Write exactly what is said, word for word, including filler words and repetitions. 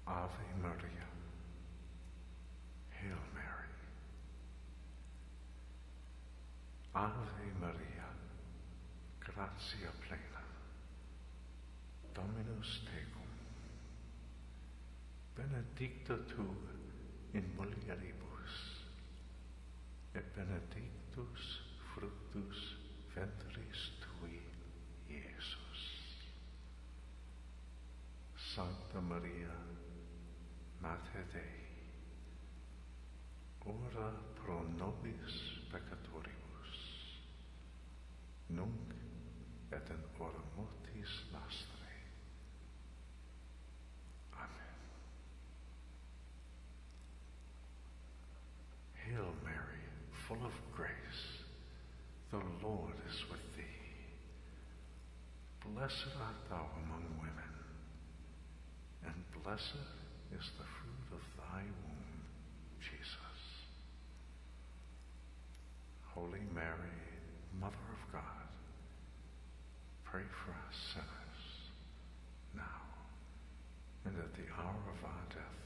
Ave Maria. Hail Mary. Ave Maria, gratia plena. Dominus tecum. Benedicta tu in mulieribus, et benedictus fructus ventris tui, Iesus. Sancta Maria, Mater Dei, ora pro nobis peccatoribus, nunc et in hora mortis nostrae. Amen. Hail Mary, full of grace, the Lord is with thee. Blessed art thou among women, and blessed is the fruit of thy womb, Jesus. Holy Mary, Mother of God, pray for us sinners, now and at the hour of our death.